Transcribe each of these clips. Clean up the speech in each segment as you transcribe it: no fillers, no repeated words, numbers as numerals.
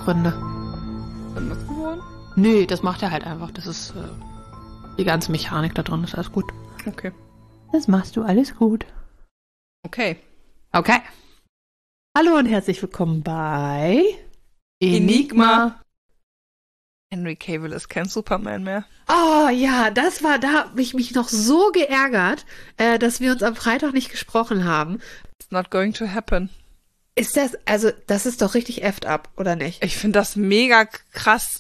Gründe. Was geworden? Nö, das macht er halt einfach. Das ist die ganze Mechanik da drin, ist alles gut. Okay. Das machst du alles gut. Okay. Okay. Hallo und herzlich willkommen bei Enigma. Henry Cavill ist kein Superman mehr. Oh ja, da habe ich mich noch so geärgert, dass wir uns am Freitag nicht gesprochen haben. It's not going to happen. Das ist doch richtig effed up, oder nicht? Ich finde das mega krass.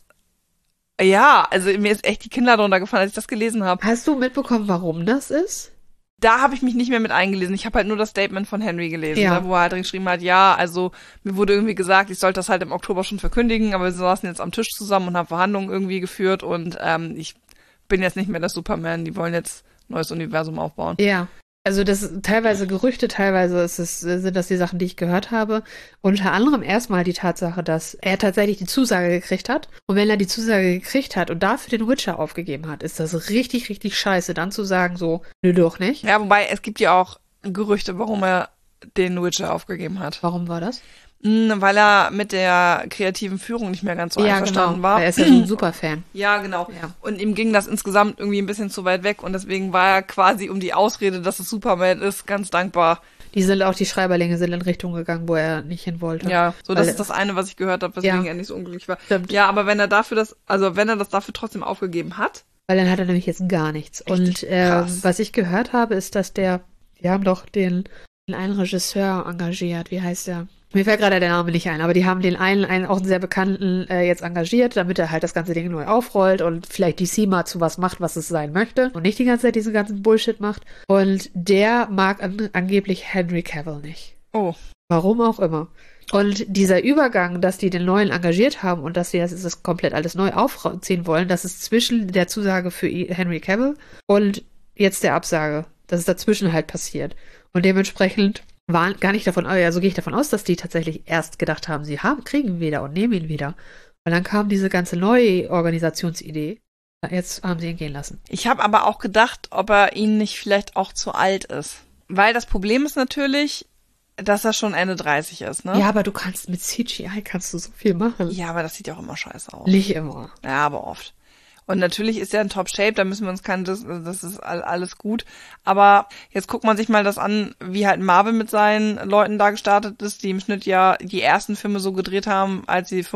Ja, also mir ist echt die Kinder drunter gefallen, als ich das gelesen habe. Hast du mitbekommen, warum das ist? Da habe ich mich nicht mehr mit eingelesen. Ich habe halt nur das Statement von Henry gelesen, Ja. ne, wo er halt geschrieben hat, ja, also mir wurde irgendwie gesagt, ich sollte das halt im Oktober schon verkündigen, aber wir saßen jetzt am Tisch zusammen und haben Verhandlungen irgendwie geführt und ich bin jetzt nicht mehr der Superman, die wollen jetzt ein neues Universum aufbauen. Ja. Also das ist teilweise Gerüchte, teilweise sind das die Sachen, die ich gehört habe. Unter anderem erstmal die Tatsache, dass er tatsächlich die Zusage gekriegt hat. Und wenn er die Zusage gekriegt hat und dafür den Witcher aufgegeben hat, ist das richtig, richtig scheiße, dann zu sagen so, nö, doch nicht. Ja, wobei es gibt ja auch Gerüchte, warum er den Witcher aufgegeben hat. Warum war das? Weil er mit der kreativen Führung nicht mehr ganz so einverstanden war. Er ist ja so ein Superfan. Ja, genau. Ja. Und ihm ging das insgesamt irgendwie ein bisschen zu weit weg und deswegen war er quasi um die Ausrede, dass es Superman ist, ganz dankbar. Die Schreiberlinge sind in Richtung gegangen, wo er nicht hin wollte. Ja, so das ist das eine, was ich gehört habe, weswegen er nicht so unglücklich war. Stimmt. Ja, aber wenn er das dafür trotzdem aufgegeben hat. Weil dann hat er nämlich jetzt gar nichts. Und krass. was ich gehört habe, ist, dass die haben doch den einen Regisseur engagiert. Wie heißt der? Mir fällt gerade der Name nicht ein, aber die haben den einen auch einen sehr bekannten jetzt engagiert, damit er halt das ganze Ding neu aufrollt und vielleicht DC mal zu was macht, was es sein möchte und nicht die ganze Zeit diesen ganzen Bullshit macht. Und der mag angeblich Henry Cavill nicht. Oh. Warum auch immer. Und dieser Übergang, dass die den Neuen engagiert haben und dass sie das komplett alles neu aufziehen wollen, das ist zwischen der Zusage für Henry Cavill und jetzt der Absage. Das ist dazwischen halt passiert. Und dementsprechend waren gar nicht davon, also gehe ich davon aus, dass die tatsächlich erst gedacht haben, kriegen ihn wieder und nehmen ihn wieder. Und dann kam diese ganze neue Organisationsidee. Jetzt haben sie ihn gehen lassen. Ich habe aber auch gedacht, ob er ihnen nicht vielleicht auch zu alt ist. Weil das Problem ist natürlich, dass er schon Ende 30 ist, ne? Ja, aber du kannst mit CGI so viel machen. Ja, aber das sieht ja auch immer scheiße aus. Nicht immer. Ja, aber oft. Und natürlich ist er in Top-Shape, da müssen wir uns das ist alles gut. Aber jetzt guckt man sich mal das an, wie halt Marvel mit seinen Leuten da gestartet ist, die im Schnitt ja die ersten Filme so gedreht haben, als sie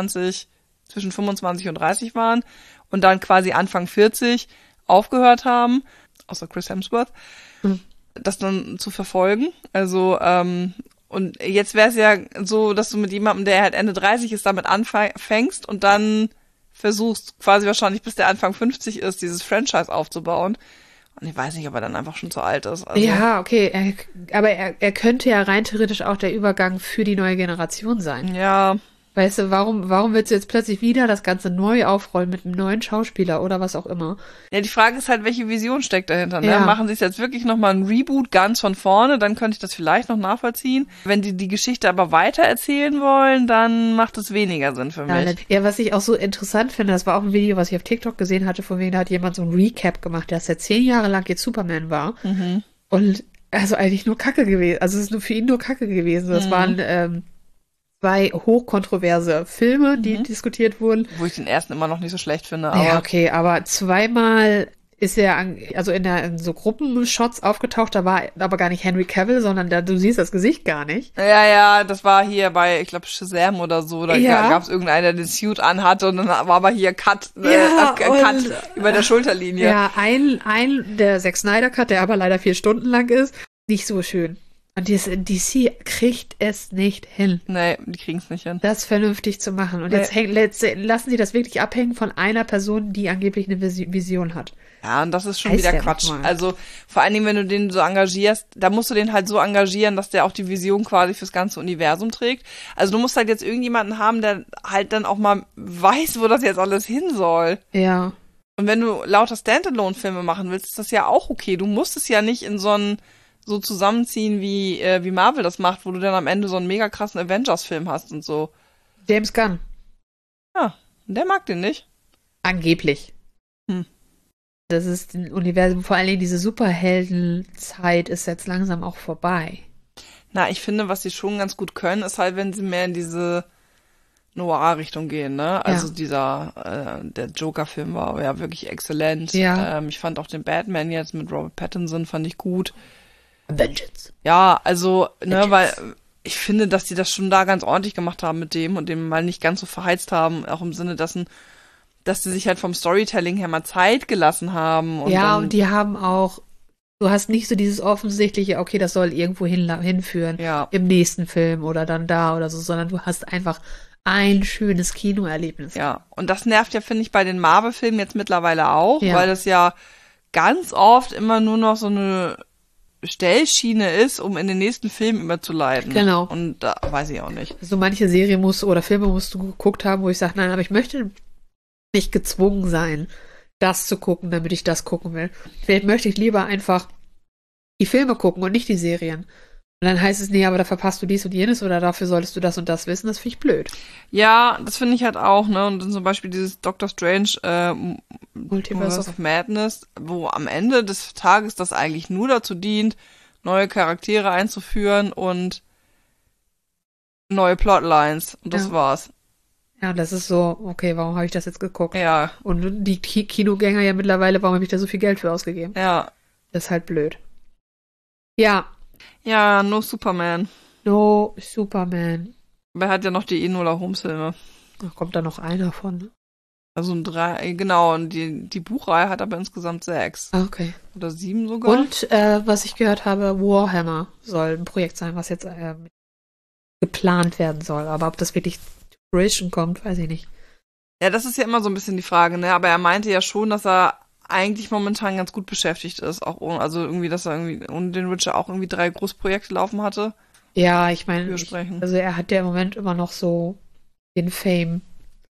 zwischen 25 und 30 waren und dann quasi Anfang 40 aufgehört haben, außer Chris Hemsworth, das dann zu verfolgen. Also, und jetzt wäre es ja so, dass du mit jemandem, der halt Ende 30 ist, damit anfängst und dann versuchst quasi wahrscheinlich, bis der Anfang 50 ist, dieses Franchise aufzubauen. Und ich weiß nicht, ob er dann einfach schon zu alt ist. Also. Ja, okay. Aber er könnte ja rein theoretisch auch der Übergang für die neue Generation sein. Ja. Weißt du, warum willst du jetzt plötzlich wieder das Ganze neu aufrollen mit einem neuen Schauspieler oder was auch immer? Ja, die Frage ist halt, welche Vision steckt dahinter, ne? Ja. Machen sie es jetzt wirklich nochmal ein Reboot ganz von vorne, dann könnte ich das vielleicht noch nachvollziehen. Wenn die Geschichte aber weiter erzählen wollen, dann macht es weniger Sinn für mich. Ja, was ich auch so interessant finde, das war auch ein Video, was ich auf TikTok gesehen hatte, von wegen, da hat jemand so ein Recap gemacht, dass er 10 Jahre lang jetzt Superman war. Mhm. Und also eigentlich nur Kacke gewesen. Also es ist nur für ihn nur Kacke gewesen. Das waren 2 hochkontroverse Filme, die diskutiert wurden. Wo ich den ersten immer noch nicht so schlecht finde. Aber Ja, okay, aber zweimal ist er in so Gruppenshots aufgetaucht, da war aber gar nicht Henry Cavill, sondern du siehst das Gesicht gar nicht. Ja, das war hier bei, ich glaube, Shazam oder so, da gab es irgendeinen, der den Suit anhatte und dann war aber hier Cut über der Schulterlinie. Ja, der Zack Snyder Cut, der aber leider 4 Stunden lang ist, nicht so schön. Und DC kriegt es nicht hin. Nee, die kriegen es nicht hin. Das vernünftig zu machen. Und jetzt lassen sie das wirklich abhängen von einer Person, die angeblich eine Vision hat. Ja, und das ist schon wieder Quatsch. Also vor allen Dingen, wenn du den so engagierst, da musst du den halt so engagieren, dass der auch die Vision quasi fürs ganze Universum trägt. Also du musst halt jetzt irgendjemanden haben, der halt dann auch mal weiß, wo das jetzt alles hin soll. Ja. Und wenn du lauter Standalone-Filme machen willst, ist das ja auch okay. Du musst es ja nicht in so zusammenziehen, wie Marvel das macht, wo du dann am Ende so einen mega krassen Avengers-Film hast und so. James Gunn. Ja, der mag den nicht. Angeblich. Das ist ein Universum, vor allen Dingen diese Superheldenzeit ist jetzt langsam auch vorbei. Na, ich finde, was sie schon ganz gut können, ist halt, wenn sie mehr in diese Noir-Richtung gehen, ne? Also der Joker-Film war ja wirklich exzellent. Ja. Ich fand auch den Batman jetzt mit Robert Pattinson fand ich gut. Vengeance. Ja, also, ne, Vengeance. weil ich finde, dass die das schon da ganz ordentlich gemacht haben mit dem und dem mal nicht ganz so verheizt haben, auch im Sinne dessen, dass sie sich halt vom Storytelling her mal Zeit gelassen haben. Und die haben auch, du hast nicht so dieses offensichtliche, okay, das soll irgendwo hinführen im nächsten Film oder dann da oder so, sondern du hast einfach ein schönes Kinoerlebnis. Ja, und das nervt ja, finde ich, bei den Marvel-Filmen jetzt mittlerweile auch, Ja. weil das ja ganz oft immer nur noch so eine Stellschiene ist, um in den nächsten Film überzuleiten. Genau. Und da weiß ich auch nicht. So manche Serien oder Filme musst du geguckt haben, wo ich sage, nein, aber ich möchte nicht gezwungen sein, das zu gucken, damit ich das gucken will. Vielleicht möchte ich lieber einfach die Filme gucken und nicht die Serien. Und dann heißt es, nee, aber da verpasst du dies und jenes oder dafür solltest du das und das wissen. Das finde ich blöd. Ja, das finde ich halt auch, ne? Und dann zum Beispiel dieses Doctor Strange Multiverse of Madness, wo am Ende des Tages das eigentlich nur dazu dient, neue Charaktere einzuführen und neue Plotlines. Und das war's. Ja, das ist so, okay, warum habe ich das jetzt geguckt? Ja. Und die Kinogänger ja mittlerweile, warum habe ich da so viel Geld für ausgegeben? Ja. Das ist halt blöd. Ja. Ja, No Superman. No Superman. Aber er hat ja noch die Enola Holmes-Filme. Da kommt da noch einer von. Also 3, genau, und die Buchreihe hat aber insgesamt 6. Ah, okay. Oder 7 sogar. Und, was ich gehört habe, Warhammer soll ein Projekt sein, was jetzt geplant werden soll. Aber ob das wirklich zu Fruition kommt, weiß ich nicht. Ja, das ist ja immer so ein bisschen die Frage, ne? Aber er meinte ja schon, dass er eigentlich momentan ganz gut beschäftigt ist. Auch ohne, also irgendwie, dass er irgendwie ohne den Witcher auch irgendwie 3 Großprojekte laufen hatte. Ja, ich meine, Also er hat ja im Moment immer noch so den Fame.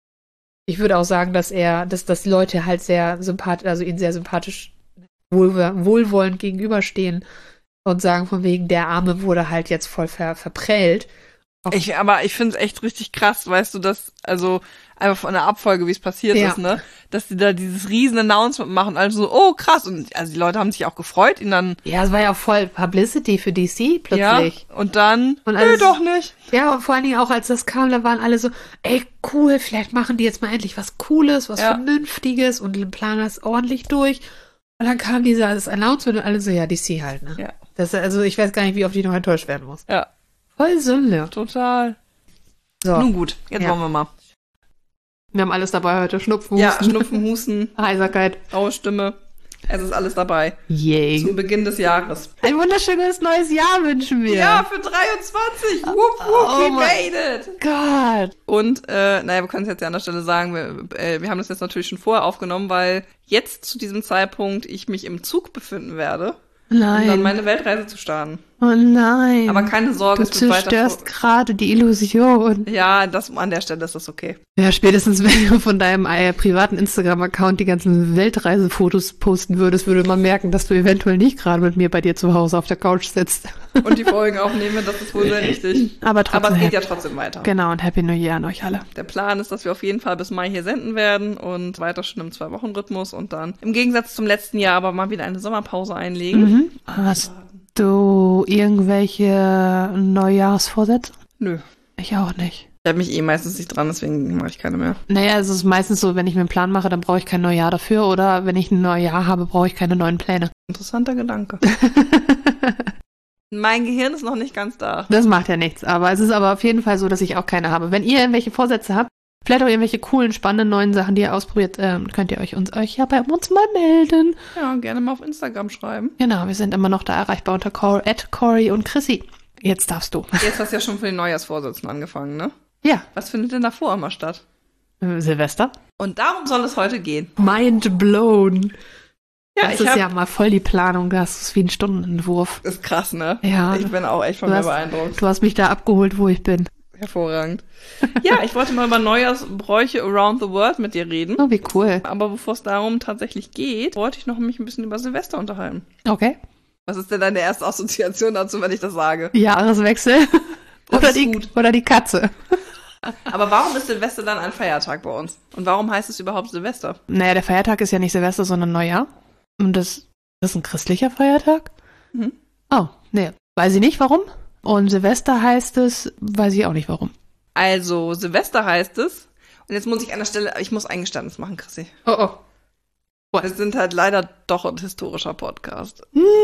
Ich würde auch sagen, dass die Leute halt sehr sympathisch, also ihn sehr sympathisch wohlwollend gegenüberstehen und sagen von wegen, der Arme wurde halt jetzt voll verprellt. Aber ich finde es echt richtig krass, weißt du, dass, also einfach von der Abfolge, wie es passiert ist, ne, dass die da dieses riesen Announcement machen, also so, oh krass, und also die Leute haben sich auch gefreut, ihn dann. Ja, es war ja voll Publicity für DC plötzlich. Ja, und dann, nö, doch nicht. Ja, und vor allen Dingen auch, als das kam, da waren alle so, ey, cool, vielleicht machen die jetzt mal endlich was Cooles, was Vernünftiges und planen das ordentlich durch. Und dann kam dieses Announcement und alle so, ja, DC halt, ne? Ja. Also ich weiß gar nicht, wie oft ich noch enttäuscht werden muss. Ja. Voll Sünde. Total. So. Nun gut, jetzt wollen wir mal. Wir haben alles dabei heute. Schnupfen, Husten. Ja, Schnupfen, Husten. Heiserkeit. Raue Stimme. Es ist alles dabei. Yay. Zum Beginn des Jahres. Ein wunderschönes neues Jahr wünschen wir. Ja, für 23. We made it. Gott. Und, wir können es jetzt ja an der Stelle sagen, wir haben das jetzt natürlich schon vorher aufgenommen, weil jetzt zu diesem Zeitpunkt ich mich im Zug befinden werde. Nein. Um dann meine Weltreise zu starten. Oh nein. Aber keine Sorge, du zerstörst gerade die Illusion. Ja, an der Stelle ist das okay. Ja, spätestens wenn du von deinem privaten Instagram-Account die ganzen Weltreisefotos posten würdest, würde man merken, dass du eventuell nicht gerade mit mir bei dir zu Hause auf der Couch sitzt. Und die Folgen aufnehme, das ist wohl sehr richtig. Aber es geht ja trotzdem weiter. Genau, und Happy New Year an euch alle. Der Plan ist, dass wir auf jeden Fall bis Mai hier senden werden und weiter schon im 2-Wochen-Rhythmus und dann im Gegensatz zum letzten Jahr aber mal wieder eine Sommerpause einlegen. Mhm. Hast du irgendwelche Neujahrsvorsätze? Nö. Ich auch nicht. Ich habe mich meistens nicht dran, deswegen mache ich keine mehr. Naja, es ist meistens so, wenn ich mir einen Plan mache, dann brauche ich kein Neujahr dafür oder wenn ich ein Neujahr habe, brauche ich keine neuen Pläne. Interessanter Gedanke. Mein Gehirn ist noch nicht ganz da. Das macht ja nichts, aber es ist aber auf jeden Fall so, dass ich auch keine habe. Wenn ihr irgendwelche Vorsätze habt, vielleicht auch irgendwelche coolen, spannenden neuen Sachen, die ihr ausprobiert, könnt ihr euch ja bei uns mal melden. Ja, gerne mal auf Instagram schreiben. Genau, wir sind immer noch da erreichbar unter @Cory und Chrissy. Jetzt darfst du. Jetzt hast du ja schon für den Neujahrsvorsitzenden angefangen, ne? Ja. Was findet denn davor immer statt? Silvester. Und darum soll es heute gehen. Mind blown. Ja, das ist ja mal voll die Planung, das ist wie ein Stundenentwurf. Ist krass, ne? Ja. Ich bin auch echt von mir beeindruckt. Du hast mich da abgeholt, wo ich bin. Hervorragend. Ja, ich wollte mal über Neujahrsbräuche around the world mit dir reden. Oh, wie cool. Aber bevor es darum tatsächlich geht, wollte ich mich ein bisschen über Silvester unterhalten. Okay. Was ist denn deine erste Assoziation dazu, wenn ich das sage? Jahreswechsel. Oder die Katze. Aber warum ist Silvester dann ein Feiertag bei uns? Und warum heißt es überhaupt Silvester? Naja, der Feiertag ist ja nicht Silvester, sondern Neujahr. Und das ist ein christlicher Feiertag? Oh, nee. Weiß ich nicht, warum. Und Silvester heißt es, weiß ich auch nicht, warum. Also, Silvester heißt es. Und jetzt muss ich an der Stelle, ich muss Eingeständnis machen, Chrissy. Oh. Wir sind halt leider doch ein historischer Podcast.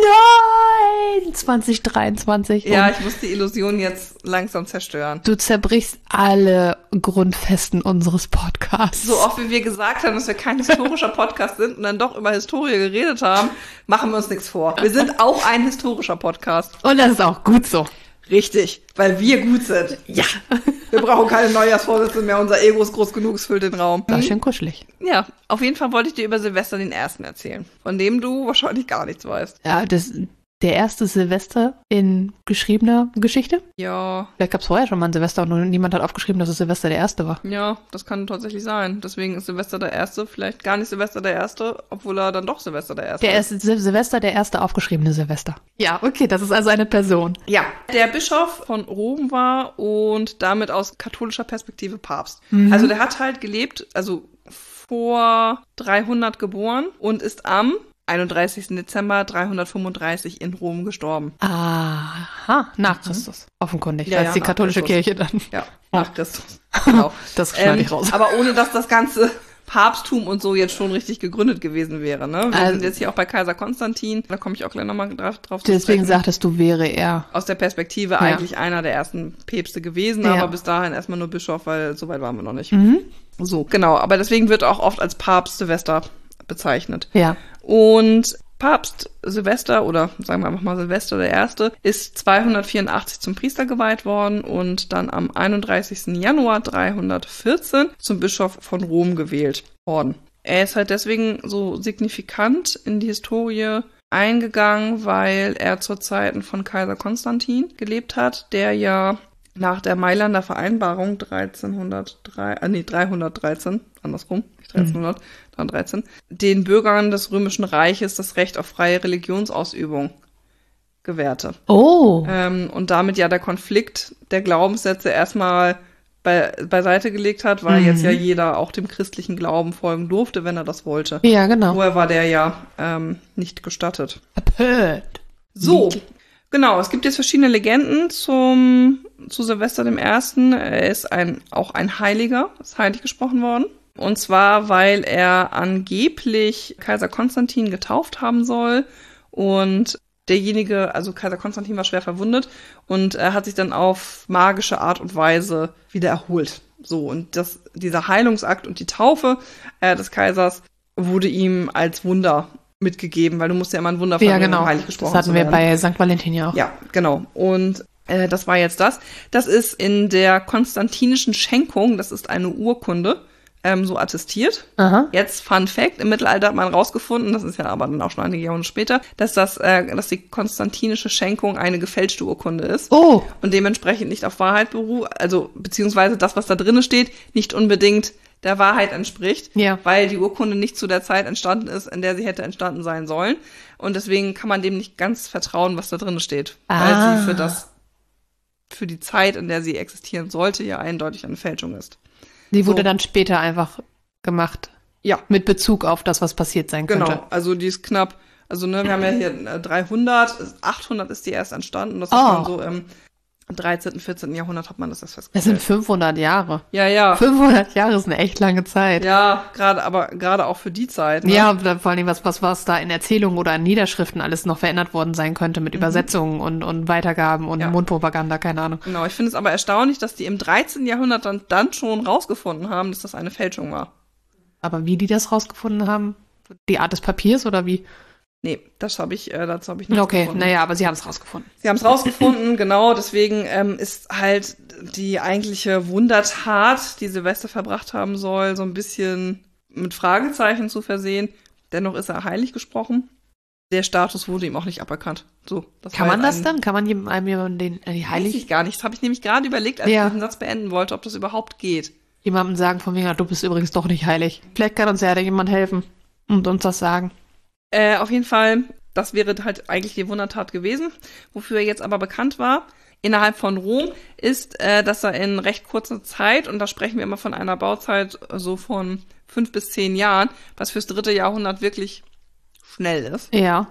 Nein! 2023. Ja, ich muss die Illusion jetzt langsam zerstören. Du zerbrichst alle Grundfesten unseres Podcasts. So oft wie wir gesagt haben, dass wir kein historischer Podcast sind und dann doch über Historie geredet haben, machen wir uns nichts vor. Wir sind auch ein historischer Podcast. Und das ist auch gut so. Richtig, weil wir gut sind. Ja. Wir brauchen keine Neujahrsvorsätze mehr, unser Ego ist groß genug, es füllt den Raum. Das ist schön kuschelig. Ja, auf jeden Fall wollte ich dir über Silvester den Ersten erzählen, von dem du wahrscheinlich gar nichts weißt. Ja, der erste Silvester in geschriebener Geschichte? Ja. Vielleicht gab es vorher schon mal ein Silvester und nur niemand hat aufgeschrieben, dass es Silvester der Erste war. Ja, das kann tatsächlich sein. Deswegen ist Silvester der Erste vielleicht gar nicht Silvester der Erste, obwohl er dann doch Silvester der Erste ist. Der erste Silvester, der erste aufgeschriebene Silvester. Ja, okay, das ist also eine Person. Ja, der Bischof von Rom war und damit aus katholischer Perspektive Papst. Also der hat halt gelebt, also vor 300 geboren und ist am 31. Dezember 335 in Rom gestorben. Aha, nach Christus. Offenkundig, Ja, als die nach katholische Christus. Kirche dann. Ja, nach Christus. Genau. Das schneide ich raus. Aber ohne, dass das ganze Papsttum und so jetzt schon richtig gegründet gewesen wäre. Ne? Wir sind jetzt hier auch bei Kaiser Konstantin. Da komme ich auch gleich nochmal drauf zu Deswegen sprechen. sagtest du, wäre er. Aus der Perspektive eigentlich einer der ersten Päpste gewesen, aber bis dahin erstmal nur Bischof, weil so weit waren wir noch nicht. So, genau. Aber deswegen wird auch oft als Papst Silvester bezeichnet. Ja. Und Papst Silvester, oder sagen wir einfach mal Silvester der Erste, ist 284 zum Priester geweiht worden und dann am 31. Januar 314 zum Bischof von Rom gewählt worden. Er ist halt deswegen so signifikant in die Historie eingegangen, weil er zu Zeiten von Kaiser Konstantin gelebt hat, der ja nach der Mailander Vereinbarung 313, andersrum, nicht 1300, 313, den Bürgern des Römischen Reiches das Recht auf freie Religionsausübung gewährte. Oh. Und damit ja der Konflikt der Glaubenssätze erstmal beiseite gelegt hat, weil jetzt ja jeder auch dem christlichen Glauben folgen durfte, wenn er das wollte. Ja, genau. Vorher war der ja nicht gestattet. Apört. So, genau, es gibt jetzt verschiedene Legenden zu Silvester dem Ersten. Er ist auch ein Heiliger, ist heilig gesprochen worden. Und zwar, weil er angeblich Kaiser Konstantin getauft haben soll. Und derjenige, also Kaiser Konstantin war schwer verwundet und er hat sich dann auf magische Art und Weise wieder erholt. So, und dieser Heilungsakt und die Taufe des Kaisers wurde ihm als Wunder mitgegeben, weil du musst ja immer ein Wunder verbringen, um heilig gesprochen zu werden. Das hatten wir bei St. Valentin ja auch. Ja, genau. Und das war jetzt das. Das ist in der konstantinischen Schenkung, das ist eine Urkunde, so attestiert. Aha. Jetzt Fun Fact, im Mittelalter hat man rausgefunden, das ist ja aber dann auch schon einige Jahrhunderte später, dass die konstantinische Schenkung eine gefälschte Urkunde ist. Oh. Und dementsprechend nicht auf Wahrheit beruht, also beziehungsweise das, was da drin steht, nicht unbedingt der Wahrheit entspricht, weil die Urkunde nicht zu der Zeit entstanden ist, in der sie hätte entstanden sein sollen. Und deswegen kann man dem nicht ganz vertrauen, was da drin steht. Weil sie für die Zeit, in der sie existieren sollte, ja eindeutig eine Fälschung ist. Die wurde dann später einfach gemacht. Ja. Mit Bezug auf das, was passiert sein könnte. Genau, also die ist knapp, also wir haben ja hier 300, 800 ist die erst entstanden. Das ist dann so im 13., 14. Jahrhundert hat man das erst festgestellt. Das sind 500 Jahre. Ja. 500 Jahre ist eine echt lange Zeit. Ja, gerade auch für die Zeit. Ne? Ja, vor allem was da in Erzählungen oder in Niederschriften alles noch verändert worden sein könnte mit Übersetzungen und Weitergaben und Mundpropaganda, keine Ahnung. Genau, ich finde es aber erstaunlich, dass die im 13. Jahrhundert dann schon rausgefunden haben, dass das eine Fälschung war. Aber wie die das rausgefunden haben? Die Art des Papiers oder wie? Nee, dazu habe ich nicht gefunden. Okay, naja, aber sie haben es rausgefunden. Sie haben es rausgefunden, genau, deswegen ist halt die eigentliche Wundertat, die Silvester verbracht haben soll, so ein bisschen mit Fragezeichen zu versehen. Dennoch ist er heilig gesprochen. Der Status wurde ihm auch nicht aberkannt. So, kann man das dann? Kann man jemandem den heilig? Weiß ich gar nicht. Das habe ich nämlich gerade überlegt, als ich den Satz beenden wollte, ob das überhaupt geht. Jemandem sagen von wegen, du bist übrigens doch nicht heilig. Vielleicht kann uns ja jemand helfen und uns das sagen. Auf jeden Fall, das wäre halt eigentlich die Wundertat gewesen. Wofür er jetzt aber bekannt war, innerhalb von Rom, ist, dass er in recht kurzer Zeit, und da sprechen wir immer von einer Bauzeit so von 5 bis 10 Jahren, was fürs 3. Jahrhundert wirklich schnell ist. Ja.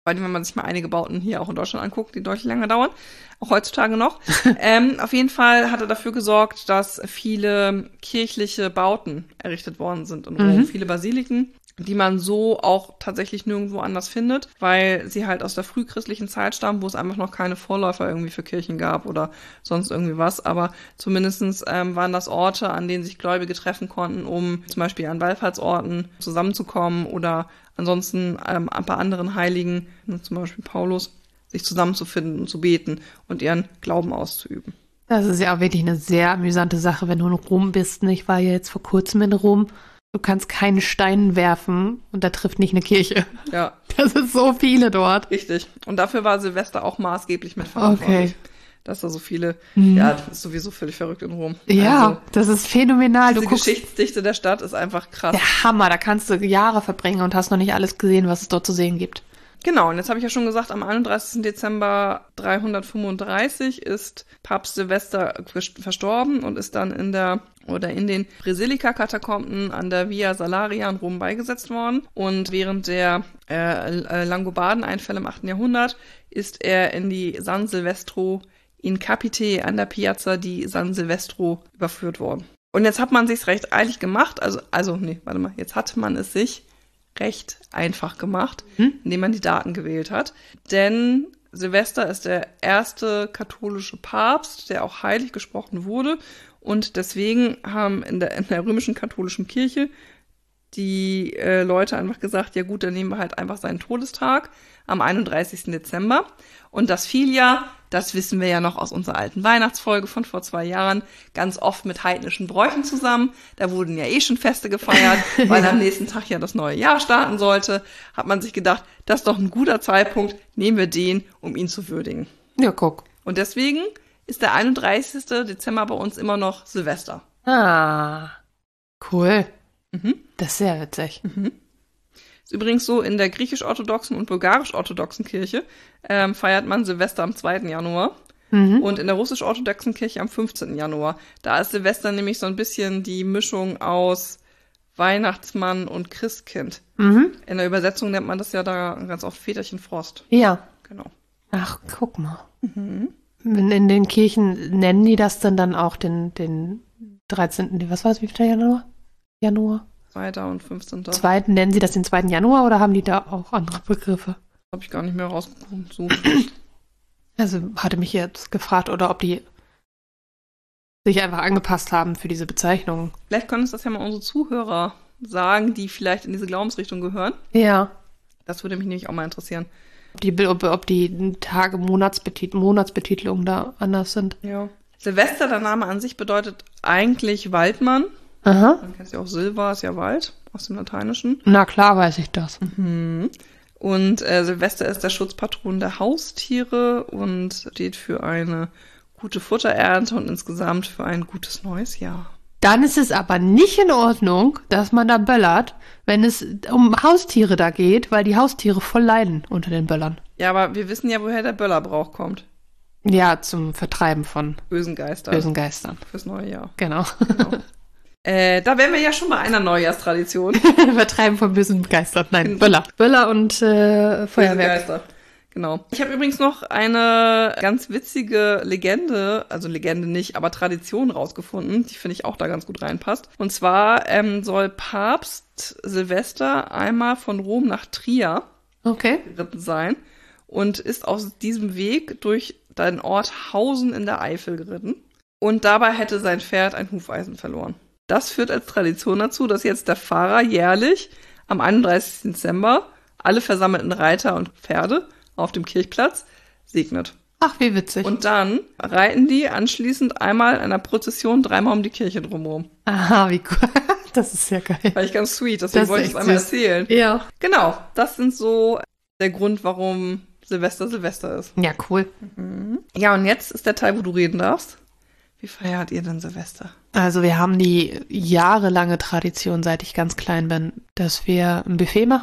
Weil wenn man sich mal einige Bauten hier auch in Deutschland anguckt, die deutlich länger dauern, auch heutzutage noch. Auf jeden Fall hat er dafür gesorgt, dass viele kirchliche Bauten errichtet worden sind in Rom. Viele Basiliken, die man so auch tatsächlich nirgendwo anders findet, weil sie halt aus der frühchristlichen Zeit stammen, wo es einfach noch keine Vorläufer irgendwie für Kirchen gab oder sonst irgendwie was. Aber zumindestens waren das Orte, an denen sich Gläubige treffen konnten, um zum Beispiel an Wallfahrtsorten zusammenzukommen oder ansonsten bei anderen Heiligen, zum Beispiel Paulus, sich zusammenzufinden und zu beten und ihren Glauben auszuüben. Das ist ja auch wirklich eine sehr amüsante Sache, wenn du in Rom bist. Ich war ja jetzt vor kurzem in Rom. Du kannst keinen Stein werfen und da trifft nicht eine Kirche. Ja. Das ist so viele dort. Richtig. Und dafür war Silvester auch maßgeblich mitverantwortlich. Okay. Dass da so viele, ja, das ist sowieso völlig verrückt in Rom. Ja, also, das ist phänomenal. Diese Geschichtsdichte der Stadt ist einfach krass. Der Hammer, da kannst du Jahre verbringen und hast noch nicht alles gesehen, was es dort zu sehen gibt. Genau, und jetzt habe ich ja schon gesagt, am 31. Dezember 335 ist Papst Silvester verstorben und ist dann in den Basilika-Katakomben an der Via Salaria in Rom beigesetzt worden. Und während der Langobarden-Einfälle im 8. Jahrhundert ist er in die San Silvestro in Capite an der Piazza di San Silvestro überführt worden. Und jetzt hat man sich's recht eilig gemacht, jetzt hat man es sich recht einfach gemacht, indem man die Daten gewählt hat. Denn Silvester ist der erste katholische Papst, der auch heilig gesprochen wurde. Und deswegen haben in der römischen katholischen Kirche die Leute einfach gesagt, ja gut, dann nehmen wir halt einfach seinen Todestag am 31. Dezember. Und das fiel ja, das wissen wir ja noch aus unserer alten Weihnachtsfolge von vor 2 Jahren, ganz oft mit heidnischen Bräuchen zusammen. Da wurden ja schon Feste gefeiert, weil am nächsten Tag ja das neue Jahr starten sollte. Hat man sich gedacht, das ist doch ein guter Zeitpunkt, nehmen wir den, um ihn zu würdigen. Ja, guck. Und deswegen ist der 31. Dezember bei uns immer noch Silvester. Ah, cool. Mhm. Das ist sehr witzig. Mhm. Ist übrigens so, in der griechisch-orthodoxen und bulgarisch-orthodoxen Kirche feiert man Silvester am 2. Januar und in der russisch-orthodoxen Kirche am 15. Januar. Da ist Silvester nämlich so ein bisschen die Mischung aus Weihnachtsmann und Christkind. In der Übersetzung nennt man das ja da ganz oft Väterchen Frost. Ja. Genau. Ach, guck mal. In den Kirchen nennen die das dann auch den 13., was war es, wie viel Januar? 2. und 15. 2. Nennen sie das den 2. Januar oder haben die da auch andere Begriffe? Habe ich gar nicht mehr rausgeguckt. So. Also hatte mich jetzt gefragt, oder ob die sich einfach angepasst haben für diese Bezeichnungen. Vielleicht können uns das ja mal unsere Zuhörer sagen, die vielleicht in diese Glaubensrichtung gehören. Ja. Das würde mich nämlich auch mal interessieren. Ob die Tage, Monatsbetitelungen da anders sind. Ja. Silvester, der Name an sich bedeutet eigentlich Waldmann. Aha. Man kennt ja auch Silva, ist ja Wald, aus dem Lateinischen. Na klar, weiß ich das. Und Silvester ist der Schutzpatron der Haustiere und steht für eine gute Futterernte und insgesamt für ein gutes neues Jahr. Dann ist es aber nicht in Ordnung, dass man da böllert, wenn es um Haustiere da geht, weil die Haustiere voll leiden unter den Böllern. Ja, aber wir wissen ja, woher der Böllerbrauch kommt. Ja, zum Vertreiben von bösen Geistern. Fürs neue Jahr. Genau. Da wären wir ja schon bei einer Neujahrstradition. Vertreiben von bösen Geistern. Nein, Böller. Böller und Feuerwerk. Geister. Genau. Ich habe übrigens noch eine ganz witzige Legende, also Legende nicht, aber Tradition rausgefunden, die finde ich auch da ganz gut reinpasst. Und zwar soll Papst Silvester einmal von Rom nach Trier geritten sein und ist aus diesem Weg durch den Ort Hausen in der Eifel geritten. Und dabei hätte sein Pferd ein Hufeisen verloren. Das führt als Tradition dazu, dass jetzt der Pfarrer jährlich am 31. Dezember alle versammelten Reiter und Pferde auf dem Kirchplatz segnet. Ach, wie witzig. Und dann reiten die anschließend einmal in einer Prozession 3-mal um die Kirche drumherum. Aha, wie cool. Das ist ja geil. War ich ganz sweet, deswegen wollte ich es einmal erzählen. Ja. Genau, das sind so der Grund, warum Silvester ist. Ja, cool. Ja, und jetzt ist der Teil, wo du reden darfst. Wie feiert ihr denn Silvester? Also wir haben die jahrelange Tradition, seit ich ganz klein bin, dass wir ein Buffet machen.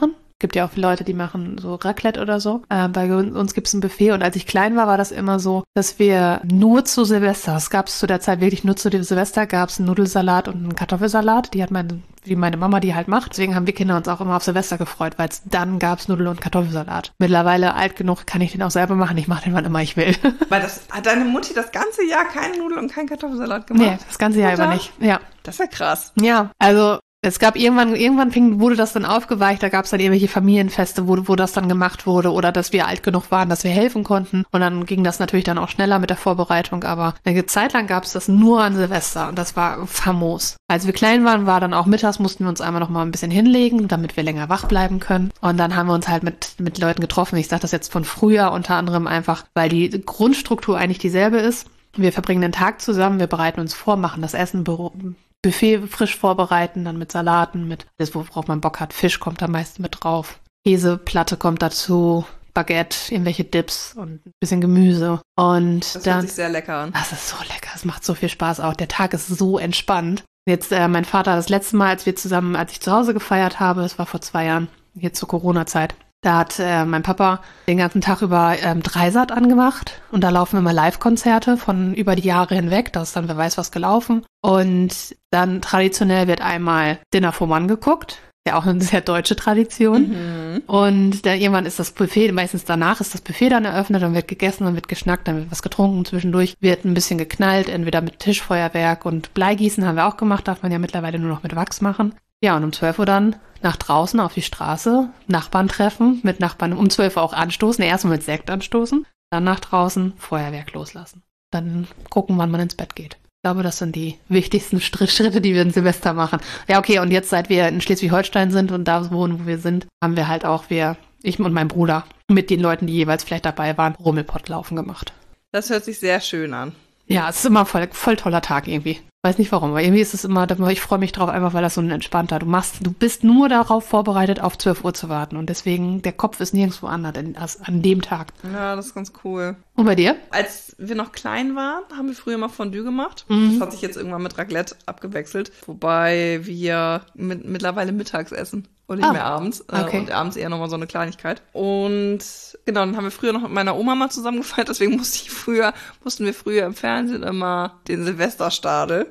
Gibt ja auch viele Leute, die machen so Raclette oder so. Bei uns gibt's ein Buffet und als ich klein war, war das immer so, dass wir nur zu Silvester, es gab zu der Zeit wirklich nur zu dem Silvester, gab's einen Nudelsalat und einen Kartoffelsalat. Die hat wie meine Mama die halt macht. Deswegen haben wir Kinder uns auch immer auf Silvester gefreut, weil dann gab's Nudel- und Kartoffelsalat. Mittlerweile alt genug, kann ich den auch selber machen. Ich mache den, wann immer ich will. Weil hat deine Mutti das ganze Jahr keine Nudeln und keinen Kartoffelsalat gemacht? Nee, das ganze Jahr über nicht. Ja. Das ist ja krass. Ja, also es gab irgendwann wurde das dann aufgeweicht, da gab es dann irgendwelche Familienfeste, wo das dann gemacht wurde oder dass wir alt genug waren, dass wir helfen konnten. Und dann ging das natürlich dann auch schneller mit der Vorbereitung, aber eine Zeit lang gab es das nur an Silvester und das war famos. Als wir klein waren, war dann auch mittags, mussten wir uns einmal noch mal ein bisschen hinlegen, damit wir länger wach bleiben können. Und dann haben wir uns halt mit Leuten getroffen. Ich sage das jetzt von früher unter anderem einfach, weil die Grundstruktur eigentlich dieselbe ist. Wir verbringen den Tag zusammen, wir bereiten uns vor, machen das Essen, Buffet frisch vorbereiten, dann mit Salaten, mit das, worauf man Bock hat. Fisch kommt am meisten mit drauf. Käseplatte kommt dazu, Baguette, irgendwelche Dips und ein bisschen Gemüse. Und das dann, hört sich sehr lecker an. das ist so lecker, es macht so viel Spaß auch. Der Tag ist so entspannt. Jetzt mein Vater, das letzte Mal, als ich zu Hause gefeiert habe, es war vor 2 Jahren, hier zur Corona-Zeit, da hat mein Papa den ganzen Tag über Dreisat angemacht und da laufen immer Live-Konzerte von über die Jahre hinweg. Da ist dann wer weiß was gelaufen. Und dann traditionell wird einmal Dinner for One geguckt. Ja, auch eine sehr deutsche Tradition. Mhm. Und dann irgendwann ist das Buffet, meistens danach ist das Buffet dann eröffnet, dann wird gegessen, dann wird geschnackt, dann wird was getrunken. Zwischendurch wird ein bisschen geknallt, entweder mit Tischfeuerwerk und Bleigießen haben wir auch gemacht, darf man ja mittlerweile nur noch mit Wachs machen. Ja, und um 12 Uhr dann nach draußen auf die Straße, Nachbarn treffen, mit Nachbarn um 12 Uhr auch anstoßen, erstmal mit Sekt anstoßen, dann nach draußen Feuerwerk loslassen. Dann gucken, wann man ins Bett geht. Ich glaube, das sind die wichtigsten Schritte, die wir in Silvester machen. Ja, okay, und jetzt, seit wir in Schleswig-Holstein sind und da wohnen, wo wir sind, haben wir halt auch, ich und mein Bruder, mit den Leuten, die jeweils vielleicht dabei waren, Rummelpottlaufen gemacht. Das hört sich sehr schön an. Ja, es ist immer voll toller Tag irgendwie. Weiß nicht warum, aber irgendwie ist es immer, ich freue mich drauf, einfach weil das so ein entspannter, du bist nur darauf vorbereitet, auf 12 Uhr zu warten und deswegen, der Kopf ist nirgendwo anders als an dem Tag. Ja, das ist ganz cool. Und bei dir? Als wir noch klein waren, haben wir früher mal Fondue gemacht. Mhm. Das hat sich jetzt irgendwann mit Raclette abgewechselt, wobei wir mittlerweile mittags essen und nicht mehr abends. Okay. Und abends eher nochmal so eine Kleinigkeit. Und genau, dann haben wir früher noch mit meiner Oma mal zusammen gefeiert, deswegen mussten wir früher im Fernsehen immer den Silvesterstadel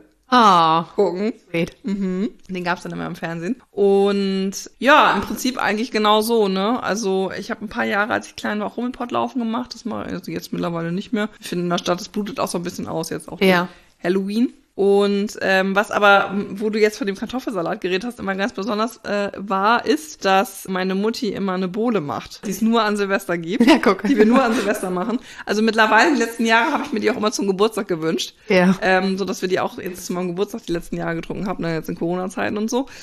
gucken. Sweet. Den gab's dann immer im Fernsehen. Und ja, im Prinzip eigentlich genau so, ne? Also ich habe ein paar Jahre, als ich klein war, auch Rummelpottlaufen gemacht. Das mache ich also jetzt mittlerweile nicht mehr. Ich finde, in der Stadt, das blutet auch so ein bisschen aus jetzt auch. Ja. Halloween. Und was aber, wo du jetzt von dem Kartoffelsalat geredet hast, immer ganz besonders war, ist, dass meine Mutti immer eine Bowle macht, die es nur an Silvester gibt, Ja, guck. die wir nur an Silvester machen. Also mittlerweile, die letzten Jahre, habe ich mir die auch immer zum Geburtstag gewünscht, Ja. so dass wir die auch jetzt zu meinem Geburtstag die letzten Jahre getrunken haben, ne, jetzt in Corona-Zeiten und so.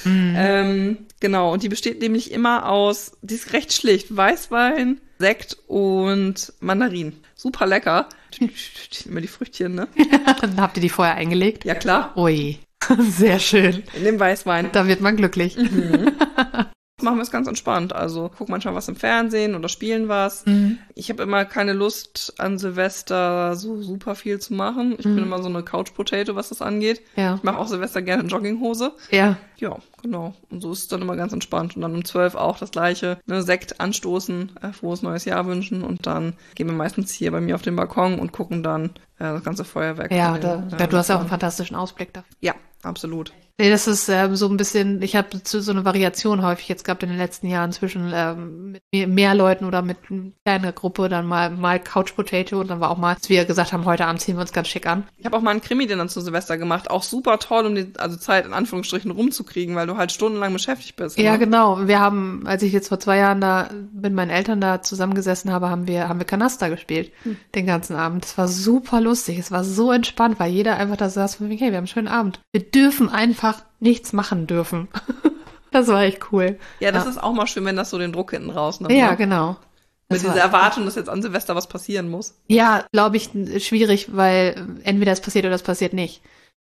Genau, und die besteht nämlich immer aus, die ist recht schlicht, Weißwein, Sekt und Mandarinen. Super lecker. Immer die Früchtchen, ne? Dann habt ihr die vorher eingelegt? Ja, klar. Ui, sehr schön. In dem Weißwein. Da wird man glücklich. Machen wir es ganz entspannt. Also guck manchmal was im Fernsehen oder spielen was. Ich habe immer keine Lust, an Silvester so super viel zu machen. Ich bin immer so eine Couch-Potato, was das angeht. Ja. Ich mache auch Silvester gerne Jogginghose. Ja. Ja, genau. Und so ist es dann immer ganz entspannt. Und dann um 12 auch das Gleiche. Ne, Sekt anstoßen, frohes neues Jahr wünschen. Und dann gehen wir meistens hier bei mir auf den Balkon und gucken dann das ganze Feuerwerk. Ja, du hast ja auch einen fantastischen Ausblick dafür. Ja, absolut. Nee, das ist so ein bisschen, ich habe so eine Variation häufig jetzt gehabt in den letzten Jahren zwischen mit mehr Leuten oder mit einer kleinen Gruppe, dann mal Couch Potato und dann war auch mal, als wir gesagt haben, heute Abend ziehen wir uns ganz schick an. Ich habe auch mal einen Krimi-Dinner zu Silvester gemacht, auch super toll, um die Zeit in Anführungsstrichen rumzukriegen, weil du halt stundenlang beschäftigt bist. Ja, ne? genau. Wir haben, als ich jetzt vor 2 Jahren da mit meinen Eltern da zusammengesessen habe, haben wir Kanaster gespielt den ganzen Abend. Das war super lustig, es war so entspannt, weil jeder einfach da saß und hey, wir haben einen schönen Abend. Wir dürfen einfach nichts machen dürfen. Das war echt cool. Ja, das ist auch mal schön, wenn das so den Druck hinten rausnimmt. Ja, ne? genau. Mit dieser Erwartung, dass jetzt an Silvester was passieren muss. Ja, glaube ich, schwierig, weil entweder es passiert oder es passiert nicht.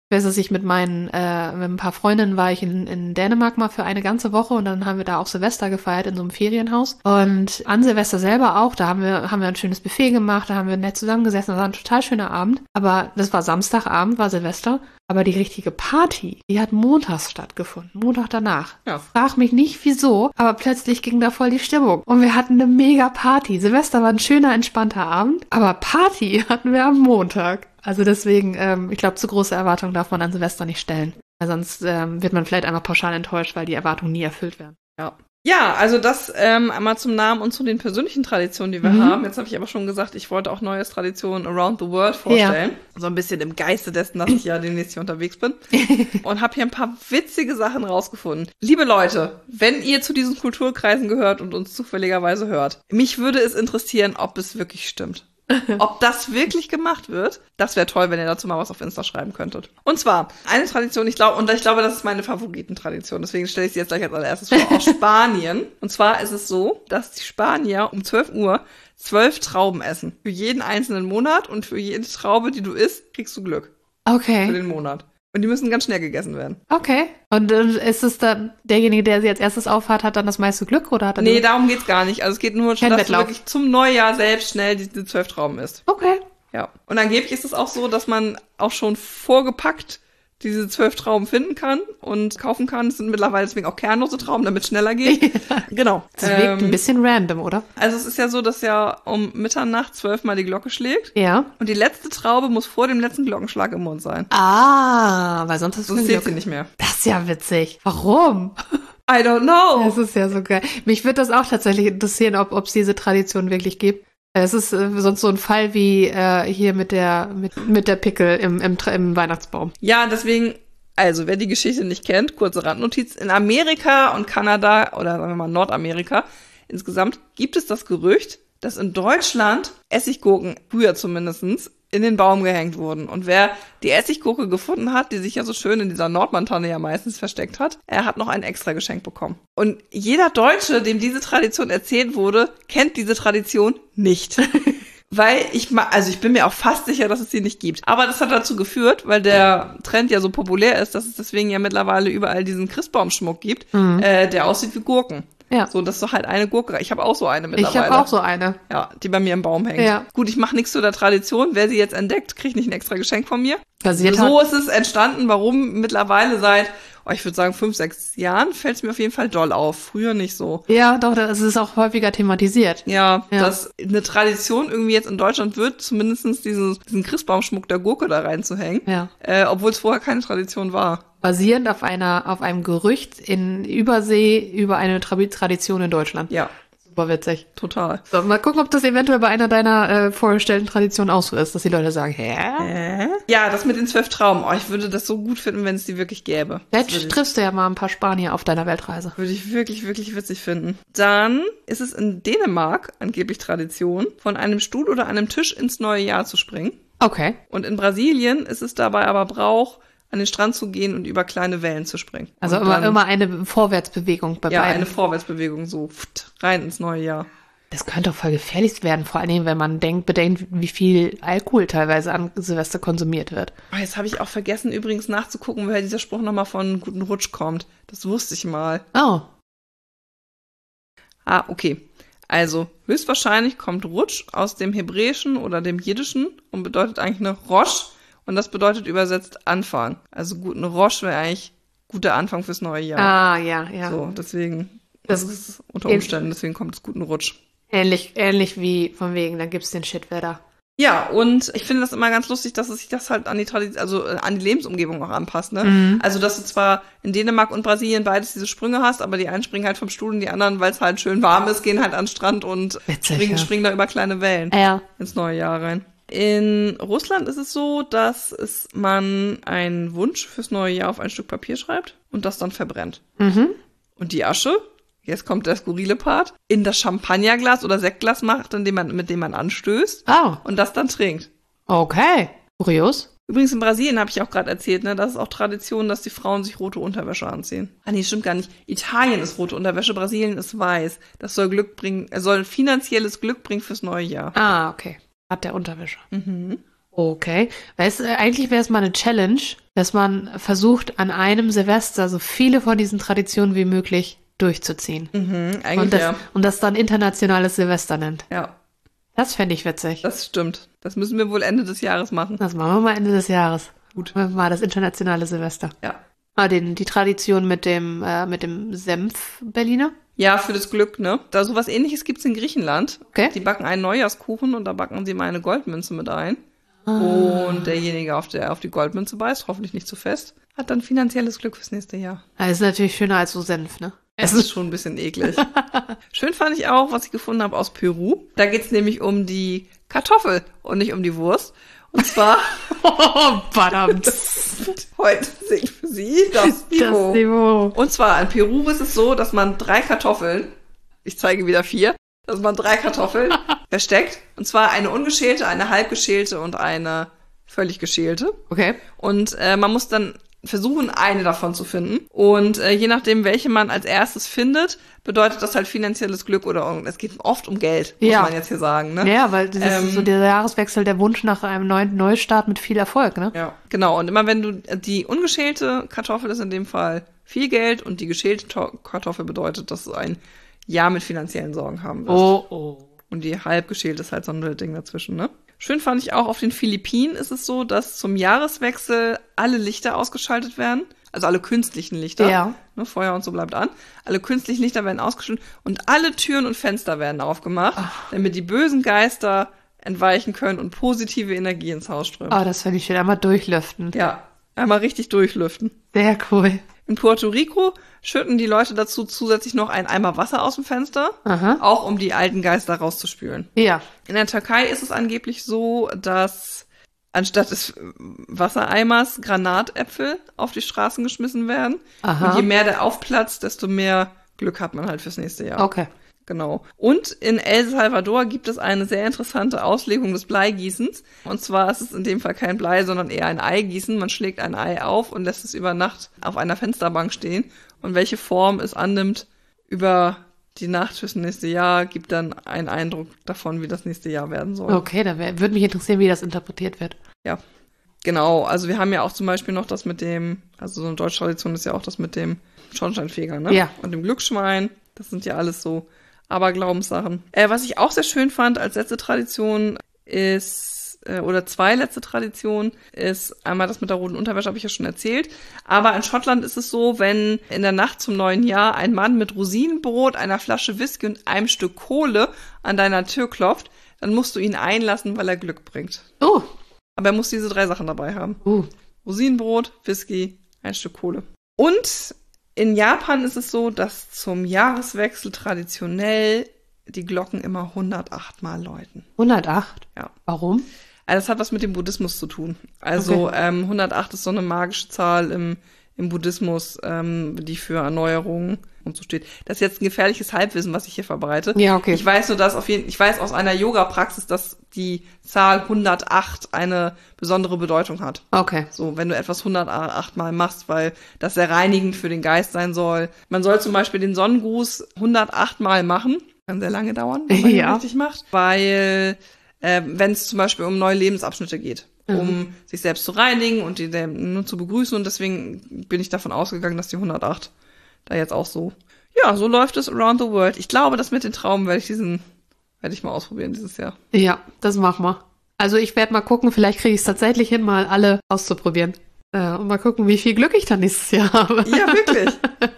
weiß, dass ich mit mit ein paar Freundinnen war ich in Dänemark mal für eine ganze Woche und dann haben wir da auch Silvester gefeiert in so einem Ferienhaus. Und an Silvester selber auch, da haben wir ein schönes Buffet gemacht, da haben wir nett zusammengesessen, das war ein total schöner Abend. Aber das war Samstagabend, war Silvester. Aber die richtige Party, die hat montags stattgefunden, Montag danach. Ja. Frag mich nicht wieso, aber plötzlich ging da voll die Stimmung. Und wir hatten eine mega Party. Silvester war ein schöner, entspannter Abend, aber Party hatten wir am Montag. Also deswegen, ich glaube, zu große Erwartungen darf man an Silvester nicht stellen. Weil sonst wird man vielleicht einfach pauschal enttäuscht, weil die Erwartungen nie erfüllt werden. Ja. Ja, also das einmal zum Namen und zu den persönlichen Traditionen, die wir haben. Jetzt habe ich aber schon gesagt, ich wollte auch neue Traditionen around the world vorstellen. Ja. So ein bisschen im Geiste dessen, dass ich ja demnächst hier unterwegs bin. Und habe hier ein paar witzige Sachen rausgefunden. Liebe Leute, wenn ihr zu diesen Kulturkreisen gehört und uns zufälligerweise hört, mich würde es interessieren, ob es wirklich stimmt. Ob das wirklich gemacht wird, das wäre toll, wenn ihr dazu mal was auf Insta schreiben könntet. Und zwar, eine Tradition, ich glaube, das ist meine Favoritentradition, deswegen stelle ich sie jetzt gleich als allererstes vor, aus Spanien. Und zwar ist es so, dass die Spanier um 12 Uhr 12 Trauben essen. Für jeden einzelnen Monat und für jede Traube, die du isst, kriegst du Glück. Okay. Für den Monat. Und die müssen ganz schnell gegessen werden. Okay. Und ist es dann derjenige, der sie als erstes aufhat, hat dann das meiste Glück? Oder hat er Nee, darum geht's gar nicht. Also es geht nur, dass du wirklich zum Neujahr selbst schnell diese 12 Trauben isst. Okay. Ja. Und angeblich ist es auch so, dass man auch schon vorgepackt diese 12 Trauben finden kann und kaufen kann. Es sind mittlerweile deswegen auch kernlose Trauben, damit es schneller geht. Genau. Das wirkt ein bisschen random, oder? Also es ist ja so, dass ja um Mitternacht 12-mal die Glocke schlägt. Ja. Und die letzte Traube muss vor dem letzten Glockenschlag im Mund sein. Ah, weil sonst ist es Sonst zählt sie nicht mehr. Das ist ja witzig. Warum? I don't know. Das ist ja so geil. Mich würde das auch tatsächlich interessieren, ob es diese Tradition wirklich gibt. Es ist sonst so ein Fall wie hier mit der Pickel im Weihnachtsbaum. Ja, deswegen, also wer die Geschichte nicht kennt, kurze Randnotiz, in Amerika und Kanada oder sagen wir mal Nordamerika insgesamt gibt es das Gerücht, dass in Deutschland Essiggurken, früher zumindestens, in den Baum gehängt wurden. Und wer die Essiggurke gefunden hat, die sich ja so schön in dieser Nordmantanne ja meistens versteckt hat, er hat noch ein extra Geschenk bekommen. Und jeder Deutsche, dem diese Tradition erzählt wurde, kennt diese Tradition nicht. Weil ich bin mir auch fast sicher, dass es sie nicht gibt. Aber das hat dazu geführt, weil der Trend ja so populär ist, dass es deswegen ja mittlerweile überall diesen Christbaumschmuck gibt, der aussieht wie Gurken. Ja. So, das ist doch halt eine Gurke. Ich habe auch so eine mittlerweile. Ich habe auch so eine. Ja, die bei mir im Baum hängt. Ja. Gut, ich mache nichts zu der Tradition. Wer sie jetzt entdeckt, kriegt nicht ein extra Geschenk von mir. Basiert So ist es entstanden, warum mittlerweile seit, ich würde sagen 5, 6 Jahren fällt es mir auf jeden Fall doll auf. Früher nicht so. Ja, doch, das ist auch häufiger thematisiert. Ja, dass eine Tradition irgendwie jetzt in Deutschland wird, zumindest diesen Christbaumschmuck der Gurke da reinzuhängen. Ja. Obwohl es vorher keine Tradition war. Basierend auf einem Gerücht in Übersee über eine Tradition in Deutschland. Ja. Super witzig. Total. So, mal gucken, ob das eventuell bei einer deiner vorgestellten Traditionen auch so ist, dass die Leute sagen, hä? Ja, das mit den 12 Trauben. Ich würde das so gut finden, wenn es die wirklich gäbe. Vielleicht triffst du ja mal ein paar Spanier auf deiner Weltreise. Würde ich wirklich, wirklich witzig finden. Dann ist es in Dänemark angeblich Tradition, von einem Stuhl oder einem Tisch ins neue Jahr zu springen. Okay. Und in Brasilien ist es dabei aber Brauch, an den Strand zu gehen und über kleine Wellen zu springen. Also immer eine Vorwärtsbewegung bei beiden. Ja, eine Vorwärtsbewegung, so rein ins neue Jahr. Das könnte doch voll gefährlich werden, vor allem, wenn man bedenkt, wie viel Alkohol teilweise an Silvester konsumiert wird. Jetzt habe ich auch vergessen, übrigens nachzugucken, woher dieser Spruch nochmal von guten Rutsch kommt. Das wusste ich mal. Oh. Okay. Also, höchstwahrscheinlich kommt Rutsch aus dem Hebräischen oder dem Jiddischen und bedeutet eigentlich eine Rosh. Und das bedeutet übersetzt Anfang. Also guten Rosh wäre eigentlich guter Anfang fürs neue Jahr. Ah, ja. So, deswegen, das ist unter Umständen, deswegen kommt es guten Rutsch. Ähnlich wie von wegen, dann gibt's den Shitwetter. Ja, und ich finde das immer ganz lustig, dass es sich das halt an die Tradition, also an die Lebensumgebung auch anpasst, ne? Also, dass du zwar in Dänemark und Brasilien beides diese Sprünge hast, aber die einen springen halt vom Stuhl und die anderen, weil es halt schön warm ist, gehen halt an den Strand und springen da über kleine Wellen ins neue Jahr rein. In Russland ist es so, dass man einen Wunsch fürs neue Jahr auf ein Stück Papier schreibt und das dann verbrennt. Und die Asche, jetzt kommt der skurrile Part, in das Champagnerglas oder Sektglas macht, mit dem man anstößt und das dann trinkt. Okay, kurios. Übrigens in Brasilien habe ich auch gerade erzählt, ne, das ist auch Tradition, dass die Frauen sich rote Unterwäsche anziehen. Nee, stimmt gar nicht. Italien ist rote Unterwäsche, Brasilien ist weiß. Das soll Glück bringen, soll finanzielles Glück bringen fürs neue Jahr. Okay. Hat der Unterwäsche. Okay. Weißt du, eigentlich wäre es mal eine Challenge, dass man versucht, an einem Silvester so viele von diesen Traditionen wie möglich durchzuziehen. Eigentlich Und das dann internationales Silvester nennt. Ja, Das fände ich witzig. das stimmt. Das müssen wir wohl Ende des Jahres machen. Das machen wir mal Ende des Jahres. Gut. Machen wir mal das internationale Silvester. Ja. Die Tradition mit dem Senf-Berliner. Ja, für das Glück, ne? Da sowas Ähnliches gibt's in Griechenland. Okay. Die backen einen Neujahrskuchen und da backen sie mal eine Goldmünze mit ein. Und derjenige, der auf die Goldmünze beißt, hoffentlich nicht zu fest, hat dann finanzielles Glück fürs nächste Jahr. Das ist natürlich schöner als so Senf, ne? Es ist schon ein bisschen eklig. Schön fand ich auch, was ich gefunden habe aus Peru. Da geht's nämlich um die Kartoffel und nicht um die Wurst. Und zwar Oh, verdammt. heute singt für sie das Niveau. Das Niveau. Und zwar in Peru ist es so, dass man 3 Kartoffeln, ich zeige wieder 4, dass man 3 Kartoffeln versteckt. Und zwar eine ungeschälte, eine halbgeschälte und eine völlig geschälte. Okay. Und man muss dann versuchen, eine davon zu finden. Und je nachdem, welche man als erstes findet, bedeutet das halt finanzielles Glück oder es geht oft um Geld, muss Ja. man jetzt hier sagen. Ne? Ja, weil das ist so der Jahreswechsel, der Wunsch nach einem neuen Neustart mit viel Erfolg, ne? Ja, genau. Und immer wenn du die ungeschälte Kartoffel ist in dem Fall viel Geld und die geschälte Kartoffel bedeutet, dass du ein Jahr mit finanziellen Sorgen haben wirst. Oh. Und die halbgeschälte ist halt so ein Ding dazwischen, ne? Schön fand ich auch, auf den Philippinen ist es so, dass zum Jahreswechsel alle Lichter ausgeschaltet werden. Also alle künstlichen Lichter. Ja. Ne, Feuer und so bleibt an. Alle künstlichen Lichter werden ausgeschaltet und alle Türen und Fenster werden aufgemacht, damit die bösen Geister entweichen können und positive Energie ins Haus strömt. Oh, das finde ich schön. Einmal durchlüften. Ja, einmal richtig durchlüften. Sehr cool. In Puerto Rico schütten die Leute dazu zusätzlich noch einen Eimer Wasser aus dem Fenster, Aha. auch um die alten Geister rauszuspülen. Ja. In der Türkei ist es angeblich so, dass anstatt des Wassereimers Granatäpfel auf die Straßen geschmissen werden. Aha. Und je mehr der aufplatzt, desto mehr Glück hat man halt fürs nächste Jahr. Okay. Genau. Und in El Salvador gibt es eine sehr interessante Auslegung des Bleigießens. Und zwar ist es in dem Fall kein Blei, sondern eher ein Eigießen. Man schlägt ein Ei auf und lässt es über Nacht auf einer Fensterbank stehen. Und welche Form es annimmt über die Nacht fürs nächste Jahr, gibt dann einen Eindruck davon, wie das nächste Jahr werden soll. Okay, da würde mich interessieren, wie das interpretiert wird. Ja. Genau. Also wir haben ja auch zum Beispiel noch das mit dem, also so eine deutsche Tradition ist ja auch das mit dem Schornsteinfeger, ne? Ja. Und dem Glücksschwein. Das sind ja alles so Aberglaubenssachen. Was ich auch sehr schön fand als letzte Tradition ist, oder 2 letzte Traditionen, ist einmal das mit der roten Unterwäsche, habe ich ja schon erzählt. Aber in Schottland ist es so, wenn in der Nacht zum neuen Jahr ein Mann mit Rosinenbrot, einer Flasche Whisky und einem Stück Kohle an deiner Tür klopft, dann musst du ihn einlassen, weil er Glück bringt. Oh. Aber er muss diese 3 Sachen dabei haben. Rosinenbrot, Whisky, ein Stück Kohle. Und in Japan ist es so, dass zum Jahreswechsel traditionell die Glocken immer 108 Mal läuten. 108? Ja. Warum? Also das hat was mit dem Buddhismus zu tun. Also 108 ist so eine magische Zahl im Buddhismus, die für Erneuerung und so steht. Das ist jetzt ein gefährliches Halbwissen, was ich hier verbreite. Ja, okay. Ich weiß nur, ich weiß aus einer Yoga-Praxis, dass die Zahl 108 eine besondere Bedeutung hat. Okay. So, wenn du etwas 108 Mal machst, weil das sehr reinigend für den Geist sein soll. Man soll zum Beispiel den Sonnengruß 108 Mal machen. Kann sehr lange dauern, wenn man ihn richtig macht. Weil, wenn es zum Beispiel um neue Lebensabschnitte geht, um sich selbst zu reinigen und die nur zu begrüßen. Und deswegen bin ich davon ausgegangen, dass die 108 da jetzt auch so. Ja, so läuft es around the world. Ich glaube, das mit den Trauben werde ich mal ausprobieren dieses Jahr. Ja, das machen wir. Also ich werde mal gucken, vielleicht kriege ich es tatsächlich hin, mal alle auszuprobieren. Und mal gucken, wie viel Glück ich dann nächstes Jahr habe. Ja, wirklich.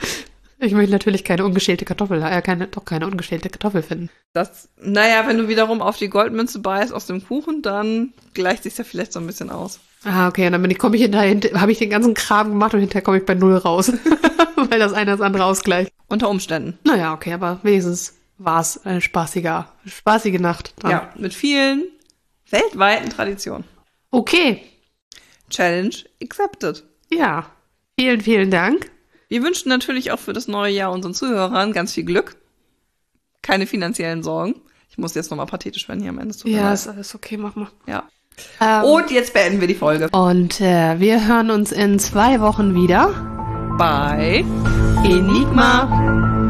Ich möchte natürlich keine ungeschälte Kartoffel, keine ungeschälte Kartoffel finden. Wenn du wiederum auf die Goldmünze beißt aus dem Kuchen, dann gleicht sich's ja vielleicht so ein bisschen aus. Ah, okay, und dann habe ich den ganzen Kram gemacht und hinterher komme ich bei 0 raus. Weil das eine das andere ausgleicht. Unter Umständen. Naja, okay, aber wenigstens war es eine spaßige Nacht. Dann. Ja, mit vielen weltweiten Traditionen. Okay. Challenge accepted. Ja, vielen, vielen Dank. Wir wünschen natürlich auch für das neue Jahr unseren Zuhörern ganz viel Glück. Keine finanziellen Sorgen. Ich muss jetzt nochmal pathetisch werden hier am Ende. Ja, ist alles okay, mach mal. Ja. Und jetzt beenden wir die Folge. Und wir hören uns in 2 Wochen wieder. Bei Enigma.